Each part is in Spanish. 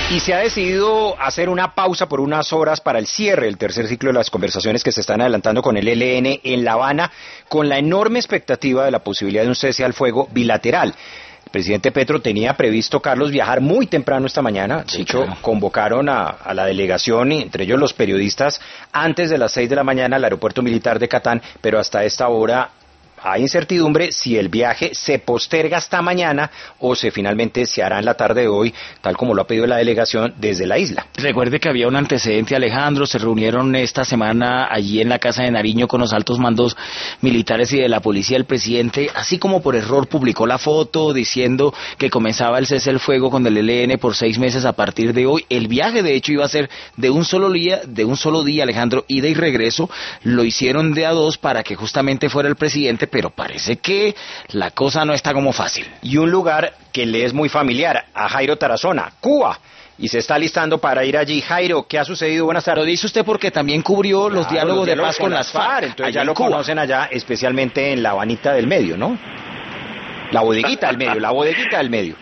Y se ha decidido hacer una pausa por unas horas para el cierre del tercer ciclo de las conversaciones que se están adelantando con el ELN en La Habana, con la enorme expectativa de la posibilidad de un cese al fuego bilateral. El presidente Petro tenía previsto, Carlos, viajar muy temprano esta mañana. De hecho, convocaron a la delegación, entre ellos los periodistas, antes de las 6 de la mañana al aeropuerto militar de Catán, pero hasta esta hora hay incertidumbre si el viaje se posterga hasta mañana o finalmente se hará en la tarde de hoy, tal como lo ha pedido la delegación desde la isla. Recuerde que había un antecedente, Alejandro, se reunieron esta semana allí en la Casa de Nariño con los altos mandos militares y de la policía. El presidente, así como por error, publicó la foto diciendo que comenzaba el cese del fuego con el ELN por 6 meses a partir de hoy. El viaje, de hecho, iba a ser de un solo día, Alejandro, ida y regreso. Lo hicieron de a dos para que justamente fuera el presidente, pero parece que la cosa no está como fácil. Y un lugar que le es muy familiar a Jairo Tarazona, Cuba, y se está listando para ir allí. Jairo, ¿qué ha sucedido? Buenas tardes. Lo dice usted porque también cubrió los diálogos de paz con las FARC. Entonces ya lo conocen allá, especialmente en la Habanita del Medio, ¿no? La bodeguita del medio.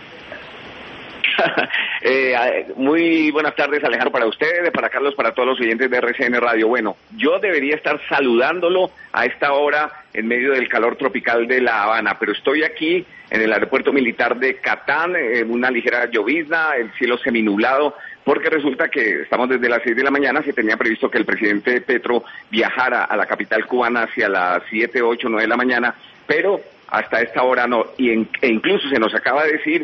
Muy buenas tardes, Alejandro, para ustedes, para Carlos, para todos los oyentes de RCN Radio. Bueno, yo debería estar saludándolo a esta hora en medio del calor tropical de La Habana, pero estoy aquí en el aeropuerto militar de Catán, en una ligera llovizna, el cielo seminublado, porque resulta que estamos desde las 6 de la mañana, se tenía previsto que el presidente Petro viajara a la capital cubana hacia las 7, 8, 9 de la mañana, pero hasta esta hora no, e incluso se nos acaba de decir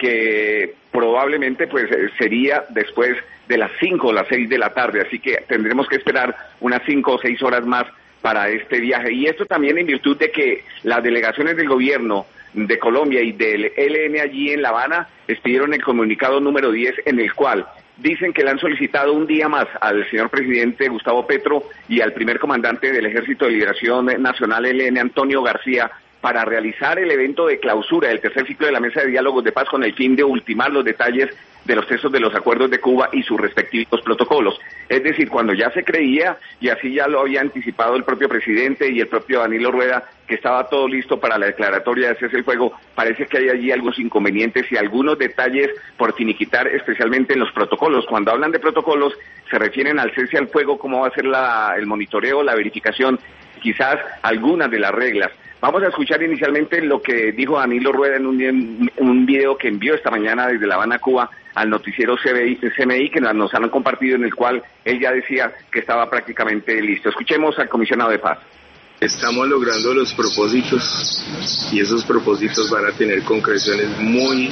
que probablemente pues sería después de las 5 o las 6 de la tarde, así que tendremos que esperar unas 5 o 6 horas más para este viaje, y esto también en virtud de que las delegaciones del gobierno de Colombia y del ELN allí en La Habana expidieron el comunicado número 10, en el cual dicen que le han solicitado un día más al señor presidente Gustavo Petro y al primer comandante del Ejército de Liberación Nacional ELN, Antonio García, para realizar el evento de clausura del tercer ciclo de la Mesa de Diálogos de Paz con el fin de ultimar los detalles de los textos de los acuerdos de Cuba y sus respectivos protocolos. Es decir, cuando ya se creía, y así ya lo había anticipado el propio presidente y el propio Danilo Rueda, que estaba todo listo para la declaratoria de cese el fuego, parece que hay allí algunos inconvenientes y algunos detalles por finiquitar, especialmente en los protocolos. Cuando hablan de protocolos, se refieren al cese al fuego, cómo va a ser el monitoreo, la verificación, quizás algunas de las reglas. Vamos a escuchar inicialmente lo que dijo Danilo Rueda en un video que envió esta mañana desde La Habana, Cuba, al noticiero CMI, que nos han compartido, en el cual él ya decía que estaba prácticamente listo. Escuchemos al comisionado de paz. Estamos logrando los propósitos y esos propósitos van a tener concreciones muy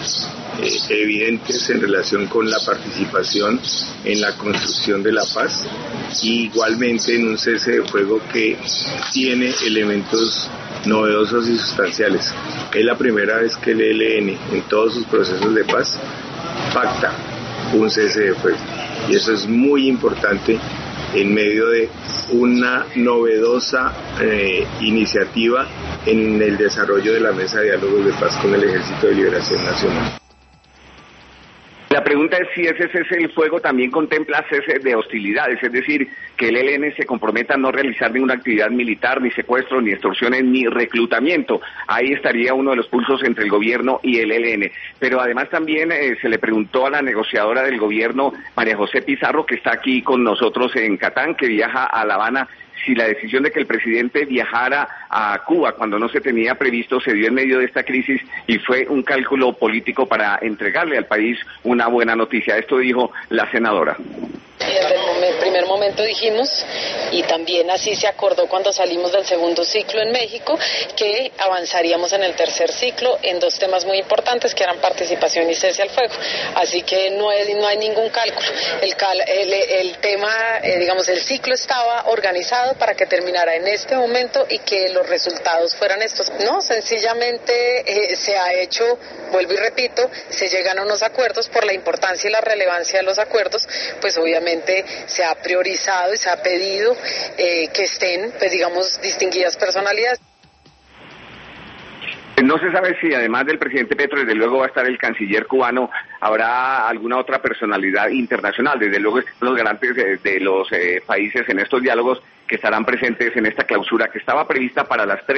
evidentes en relación con la participación en la construcción de la paz, y igualmente en un cese de fuego que tiene elementos novedosos y sustanciales. Es la primera vez que el ELN en todos sus procesos de paz pacta un cese de fuego, y eso es muy importante en medio de una novedosa iniciativa en el desarrollo de la Mesa de Diálogos de Paz con el Ejército de Liberación Nacional. La pregunta es si ese cese del fuego también contempla cese de hostilidades, es decir, que el ELN se comprometa a no realizar ninguna actividad militar, ni secuestro, ni extorsiones, ni reclutamiento. Ahí estaría uno de los pulsos entre el gobierno y el ELN. Pero además también se le preguntó a la negociadora del gobierno, María José Pizarro, que está aquí con nosotros en Catán, que viaja a La Habana, si la decisión de que el presidente viajara a Cuba cuando no se tenía previsto se dio en medio de esta crisis y fue un cálculo político para entregarle al país una buena noticia. Esto dijo la senadora. Desde el primer momento dijimos, y también así se acordó cuando salimos del segundo ciclo en México, que avanzaríamos en el tercer ciclo en 2 temas muy importantes, que eran participación y cese al fuego. Así que no hay ningún cálculo. El tema, digamos, el ciclo estaba organizado para que terminara en este momento y que los resultados fueran estos. No, sencillamente se ha hecho, vuelvo y repito, se llegan a unos acuerdos por la importancia y la relevancia de los acuerdos, pues obviamente se ha priorizado y se ha pedido que estén, pues digamos, distinguidas personalidades. No se sabe si además del presidente Petro, desde luego va a estar el canciller cubano, habrá alguna otra personalidad internacional. Desde luego están los garantes de los países en estos diálogos que estarán presentes en esta clausura que estaba prevista para las 3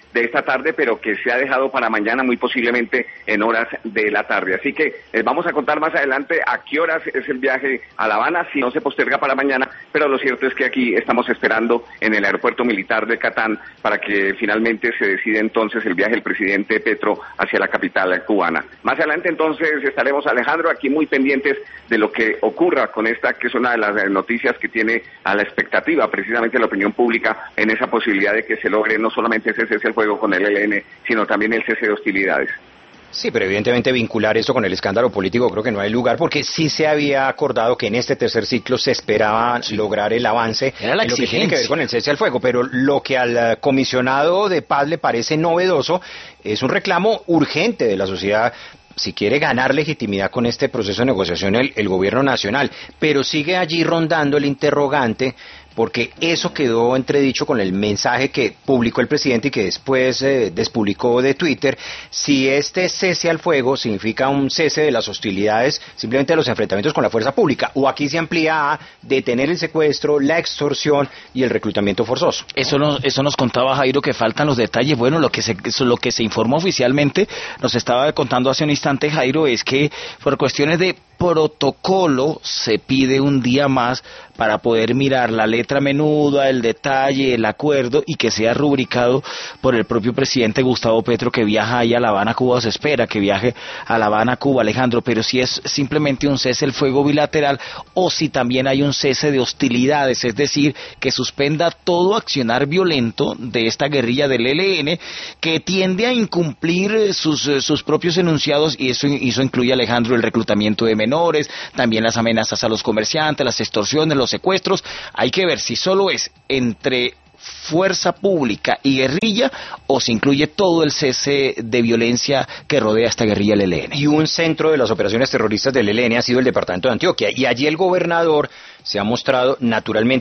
de esta tarde, pero que se ha dejado para mañana, muy posiblemente en horas de la tarde. Así que vamos a contar más adelante a qué horas es el viaje a La Habana, si no se posterga para mañana, pero lo cierto es que aquí estamos esperando en el aeropuerto militar de Catán para que finalmente se decida entonces el viaje del presidente Petro hacia la capital cubana. Más adelante entonces estaremos, Alejandro, aquí muy pendientes de lo que ocurra con esta, que es una de las noticias que tiene a la expectativa precisamente la opinión pública en esa posibilidad de que se logre no solamente ese cese al fuego con el ELN, sino también el cese de hostilidades. Sí, pero evidentemente vincular esto con el escándalo político creo que no hay lugar, porque sí se había acordado que en este tercer ciclo se esperaba lograr el avance en lo que tiene que ver con el cese al fuego, pero lo que al comisionado de paz le parece novedoso es un reclamo urgente de la sociedad si quiere ganar legitimidad con este proceso de negociación el gobierno nacional, pero sigue allí rondando el interrogante, porque eso quedó entredicho con el mensaje que publicó el presidente y que después despublicó de Twitter, si este cese al fuego significa un cese de las hostilidades, simplemente de los enfrentamientos con la fuerza pública, o aquí se amplía a detener el secuestro, la extorsión y el reclutamiento forzoso. Eso nos contaba Jairo, que faltan los detalles. Bueno, lo que se informó oficialmente, nos estaba contando hace un instante Jairo, es que por cuestiones de protocolo se pide un día más para poder mirar la letra menuda, el detalle, el acuerdo, y que sea rubricado por el propio presidente Gustavo Petro, que viaja ahí a La Habana, Cuba. Se espera que viaje a La Habana, Cuba, Alejandro, pero si es simplemente un cese el fuego bilateral o si también hay un cese de hostilidades, es decir, que suspenda todo accionar violento de esta guerrilla del ELN, que tiende a incumplir sus propios enunciados, y eso incluye, Alejandro, el reclutamiento de menores, también las amenazas a los comerciantes, las extorsiones, los secuestros. Hay que ver si solo es entre fuerza pública y guerrilla o se incluye todo el cese de violencia que rodea a esta guerrilla del ELN. Y un centro de las operaciones terroristas del ELN ha sido el departamento de Antioquia, y allí el gobernador se ha mostrado naturalmente